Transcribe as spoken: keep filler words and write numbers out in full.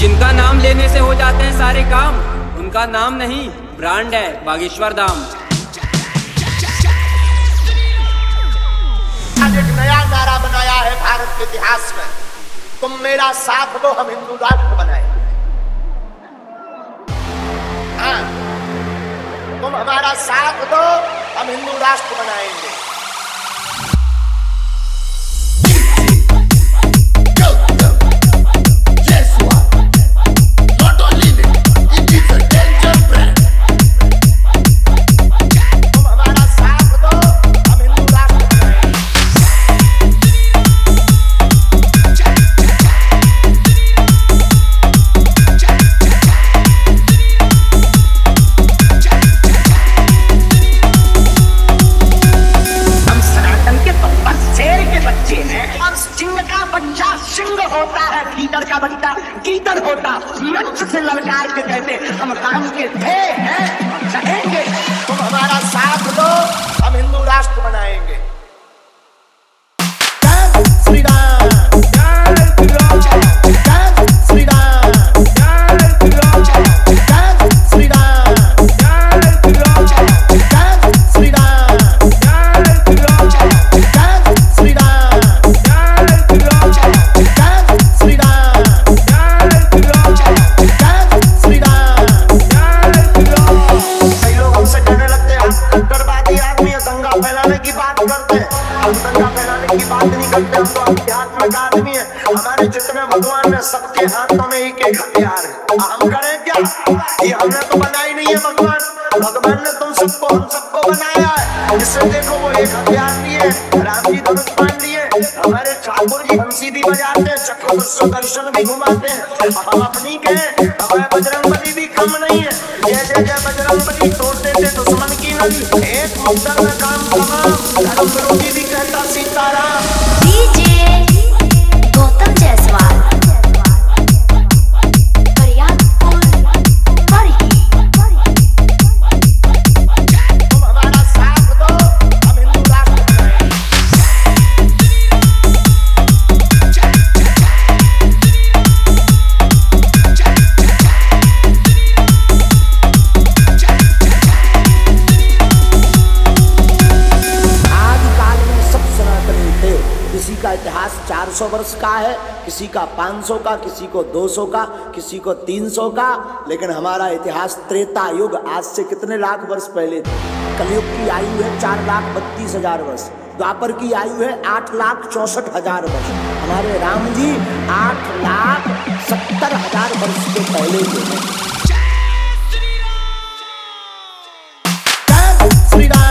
जिनका नाम लेने से हो जाते हैं सारे काम, उनका नाम नहीं ब्रांड है बागेश्वर धाम। आज एक नया नारा बनाया है भारत के इतिहास में, तुम मेरा साथ दो हम हिंदू राष्ट्र बनाएंगे। हाँ, तुम हमारा साथ दो हम हिंदू राष्ट्र बनाएंगे। होता है गीदड़ का बच्चा गीदड़ होता, मंच से ललकार के कहते हम काम के थे हैं रहेंगे। तुम हमारा साथ दो हम हिंदू राष्ट्र बनाएंगे। जय श्री राम, जय श्री राम, जय श्री राम, जय श्री राम, जय श्री राम, जय श्री राम, जय श्री राम, जय श्री राम, जय श्री राम, जय श्री राम। दंगा फैलाने की बात नहीं करते, हम तो अध्यात्म का आदमी है। हमारे जितने भगवान है सबके हाथों में एक एक हथियार है। हम करें क्या? ये हमने तो बनाई नहीं है भगवान, भगवान ने तुम सबको हम सबको बनाया है। इससे देखो वो एक हथियार लिए, राम जी धनुष बांध लिए, हमारे ठाकुर जी बंसी भी बजाते हैं, चक्र सुदर्शन भी घुमाते हैं। हम अपनी कहें हमारे बजरंगबली भी कम नहीं है। जय जय जय बजरंगबली, तोड़ देते दुश्मन की नली, एक मुद्दा में काम तमाम, धर्म विरोधी भी कहता सीताराम। डीजे गौतम जायसवाल, बरियारपुर बरही। तुम हमारा साथ दो हम हिंदू राष्ट्र बनाएंगे। किसी का इतिहास चार सौ वर्ष का है, किसी का पाँच सौ का, किसी को दो सौ का, किसी को तीन सौ का, लेकिन हमारा इतिहास त्रेता युग, आज से कितने लाख वर्ष पहले थे। कलयुग की आयु है चार लाख बत्तीस हजार वर्ष, द्वापर की आयु है आठ लाख चौसठ हजार वर्ष, हमारे राम जी आठ लाख सत्तर हजार वर्ष के पहले के हैं। जय श्री राम।